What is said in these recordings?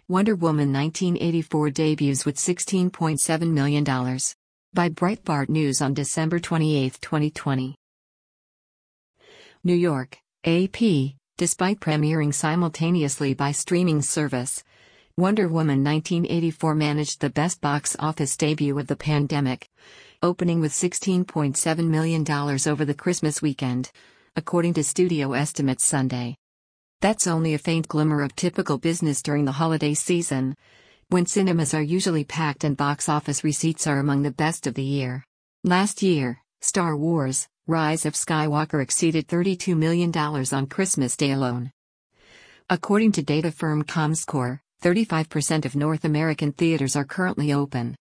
Wonder Woman 1984 debuts with $16.7 million. By Breitbart News on December 28, 2020. New York, AP, despite premiering simultaneously by streaming service, Wonder Woman 1984 managed the best box office debut of the pandemic, opening with $16.7 million over the Christmas weekend, according to studio estimates Sunday. That's only a faint glimmer of typical business during the holiday season, when cinemas are usually packed and box office receipts are among the best of the year. Last year, Star Wars: Rise of Skywalker exceeded $32 million on Christmas Day alone. According to data firm Comscore, 35% of North American theaters are currently open.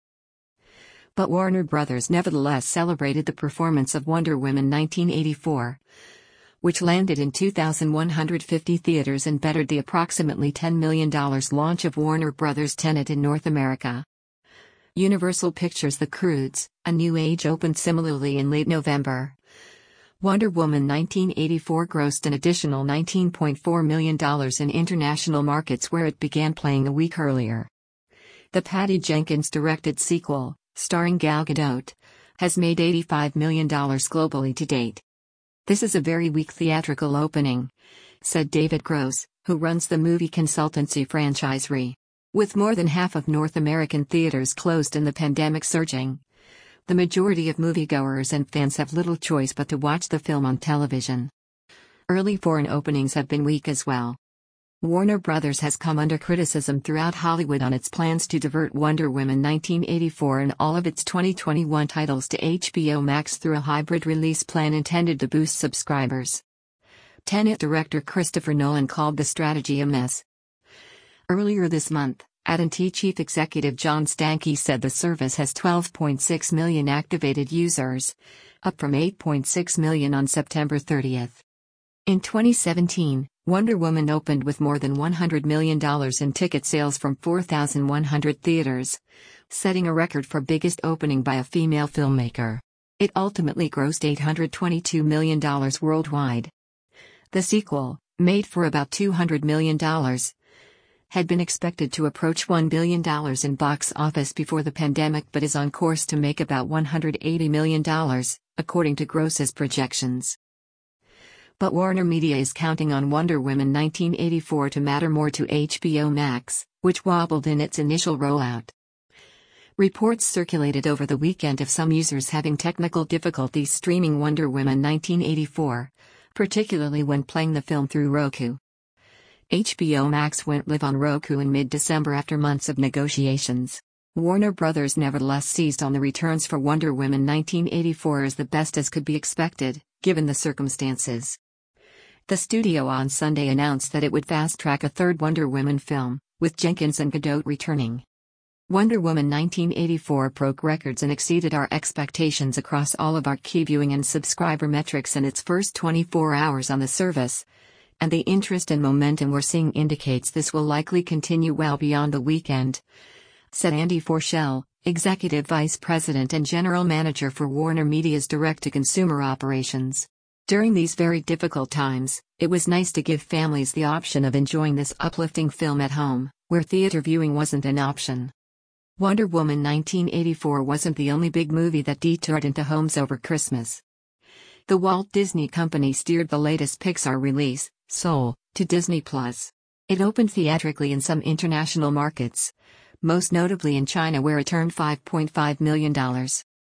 But Warner Bros. Nevertheless celebrated the performance of Wonder Woman 1984, which landed in 2,150 theaters and bettered the approximately $10 million launch of Warner Bros. Tenet in North America. Universal Pictures' The Croods: A New Age opened similarly in late November. Wonder Woman 1984 grossed an additional $19.4 million in international markets where it began playing a week earlier. The Patty Jenkins-directed sequel, starring Gal Gadot, has made $85 million globally to date. "This is a very weak theatrical opening," said David Gross, who runs the movie consultancy Franchisery. With more than half of North American theaters closed and the pandemic surging, the majority of moviegoers and fans have little choice but to watch the film on television. Early foreign openings have been weak as well. Warner Bros. Has come under criticism throughout Hollywood on its plans to divert Wonder Woman 1984 and all of its 2021 titles to HBO Max through a hybrid release plan intended to boost subscribers. Tenet director Christopher Nolan called the strategy a mess. Earlier this month, AT&T chief executive John Stankey said the service has 12.6 million activated users, up from 8.6 million on September 30. In 2017, Wonder Woman opened with more than $100 million in ticket sales from 4,100 theaters, setting a record for biggest opening by a female filmmaker. It ultimately grossed $822 million worldwide. The sequel, made for about $200 million, had been expected to approach $1 billion in box office before the pandemic but is on course to make about $180 million, according to Gross's projections. But Warner Media is counting on Wonder Woman 1984 to matter more to HBO Max, which wobbled in its initial rollout. Reports circulated over the weekend of some users having technical difficulties streaming Wonder Woman 1984, particularly when playing the film through Roku. HBO Max went live on Roku in mid-December after months of negotiations. Warner Bros. Nevertheless seized on the returns for Wonder Woman 1984 as the best as could be expected, given the circumstances. The studio on Sunday announced that it would fast-track a third Wonder Woman film, with Jenkins and Gadot returning. Wonder Woman 1984 broke records and exceeded our expectations across all of our key viewing and subscriber metrics in its first 24 hours on the service, and the interest and momentum we're seeing indicates this will likely continue well beyond the weekend, said Andy Forshell, Executive Vice President and General Manager for Warner Media's direct-to-consumer operations. During these very difficult times, it was nice to give families the option of enjoying this uplifting film at home, where theater viewing wasn't an option. Wonder Woman 1984 wasn't the only big movie that detoured into homes over Christmas. The Walt Disney Company steered the latest Pixar release, Soul, to Disney+. It opened theatrically in some international markets, most notably in China where it earned $5.5 million.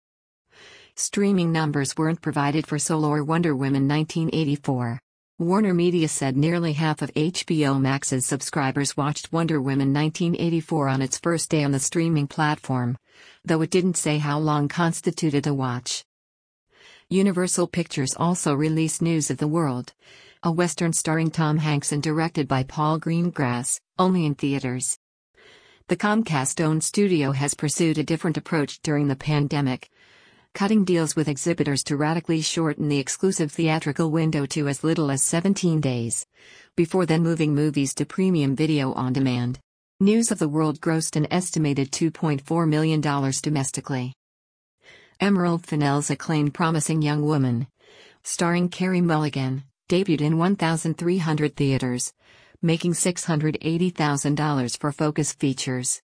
Streaming numbers weren't provided for Soul or Wonder Woman 1984. Warner Media said nearly half of HBO Max's subscribers watched Wonder Woman 1984 on its first day on the streaming platform, though it didn't say how long constituted a watch. Universal Pictures also released News of the World, a western starring Tom Hanks and directed by Paul Greengrass, only in theaters. The Comcast-owned studio has pursued a different approach during the pandemic, cutting deals with exhibitors to radically shorten the exclusive theatrical window to as little as 17 days, before then moving movies to premium video on demand. News of the World grossed an estimated $2.4 million domestically. Emerald Fennell's acclaimed Promising Young Woman, starring Carey Mulligan, debuted in 1,300 theaters, making $680,000 for Focus Features.